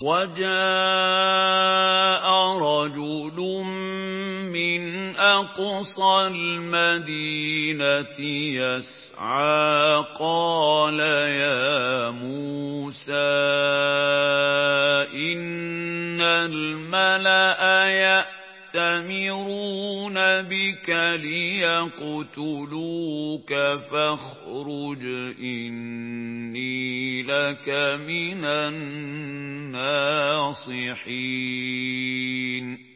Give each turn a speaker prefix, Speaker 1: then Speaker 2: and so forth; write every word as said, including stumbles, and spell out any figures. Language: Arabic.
Speaker 1: وَجَاءَ رَجُلٌ مِّنْ أَقْصَى الْمَدِينَةِ يَسْعَىٰ قَالَ يَا مُوسَىٰ إِنَّ الْمَلَأَ يَأْتَمِرُونَ بِكَ لِيَقْتُلُوكَ فَاخْرُجْ إِنِّي لَكَ مِنَ النَّاصِحِينَ